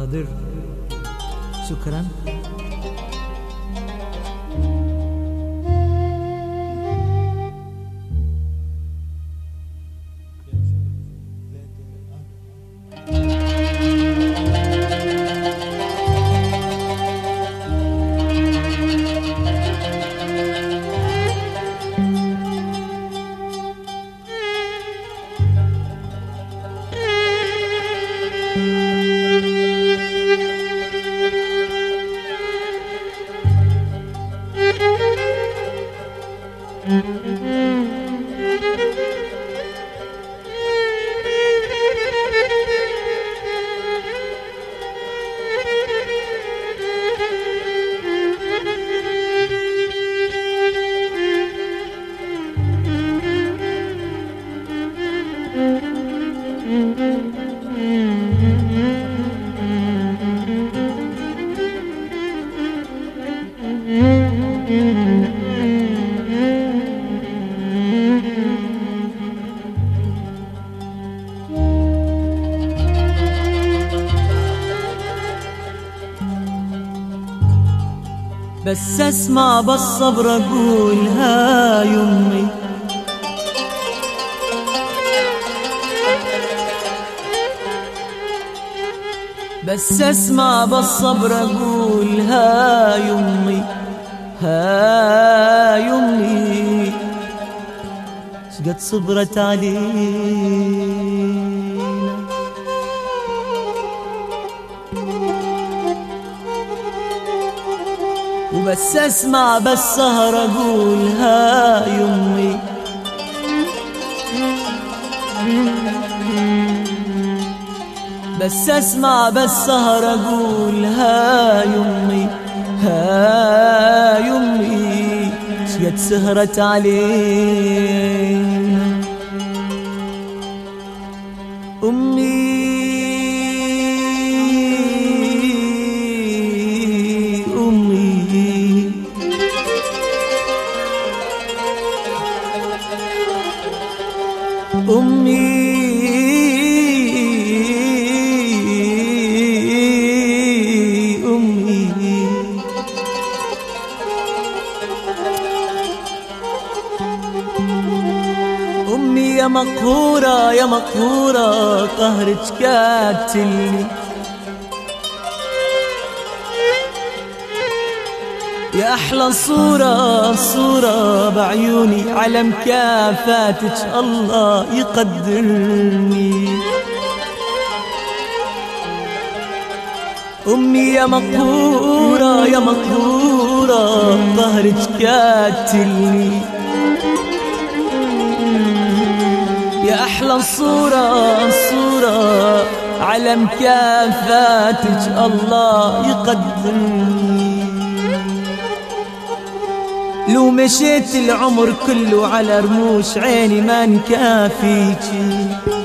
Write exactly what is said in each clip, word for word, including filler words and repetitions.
قادر. شكرا. بس اسمع بالصبر اقولها يمي، بس اسمع بالصبر اقولها يمي، ها يمي شقد صبرت علينا، وبس اسمع بالسهر اقولها يمي، بس اسمع بالسهر اقولها يمي، ها يمي شقد سهرت علينا. امي امي امي أمي يا مقهورة يا مقهورة قهرك قاتلني، يا أحلى صورة صورة بعيوني على مكافاتك الله يقدرني. أمي يا مقهورة يا مقهورة قهرك قاتلني، يا أحلى صورة صورة على مكافاتك الله يقدرني. لو مشيت العمر كله على رموش عيني ما نكافيكي،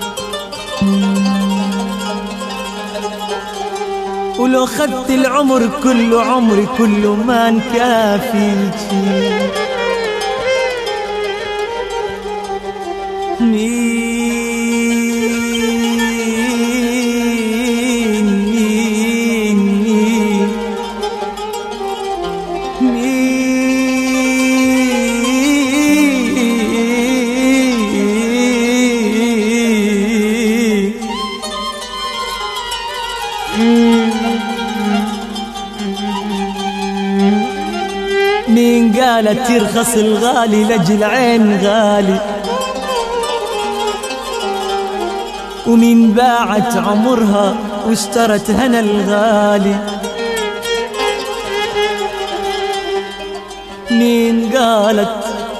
ولو خدت العمر كله عمري كله ما نكافيكي. مين مين مين مين قالت يرخص الغالي لجل عين غالي، ومين باعت عمرها واشترت هنا الغالي. مين قالت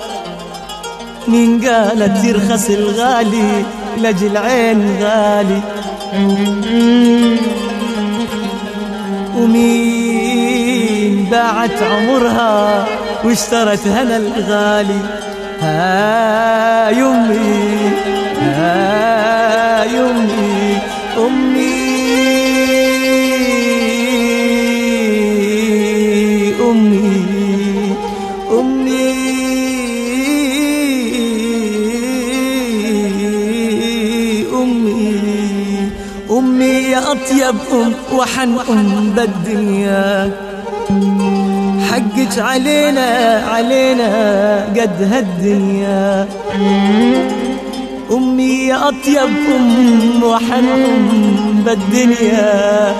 مين قالت يرخص الغالي لجل عين غالي، ومين باعت عمرها واشترت هنا الغالي. ها يمي ها يمي أمي أمي أمي أمي أمي يا أطيب أم وحن أم بالدنيا، حقك علينا علينا قد هالدنيا. أمي يا أطيب أم وحن أم بالدنيا،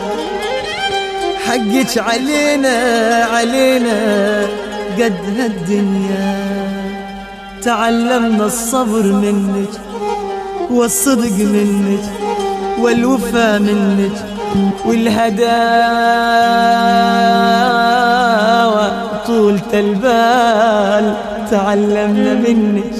حقك علينا علينا قد هالدنيا. تعلمنا الصبر منك والصدق منك والوفا منك والهداوة طولة البال تعلمنا منك.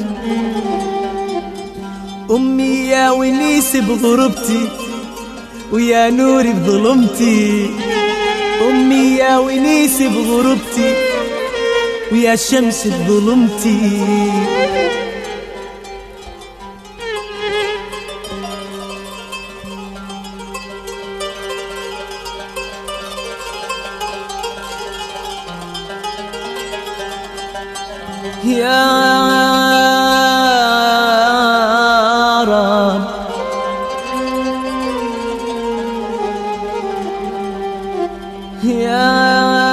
أمي يا ونيس بغربتي ويا نوري بظلمتي، أمي يا ونيس بغربتي ويا شمس بظلمتي. يا رب يا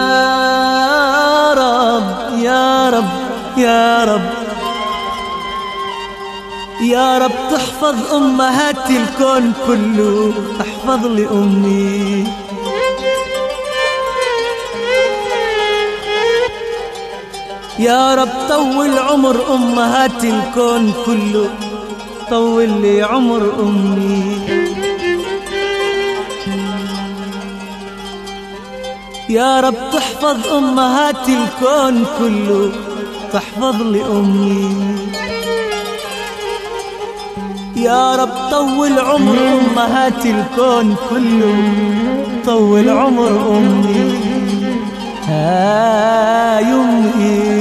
رب يا رب يا رب يا رب تحفظ أمهات الكون كله، احفظ لي أمي. يا رب طول عمر أمهات الكون كله، طول لي عمر أمي. يا رب تحفظ أمهات الكون كله، تحفظ لي أمي. يا رب طول عمر أمهات الكون كله، طول عمر أمي. هاي أمي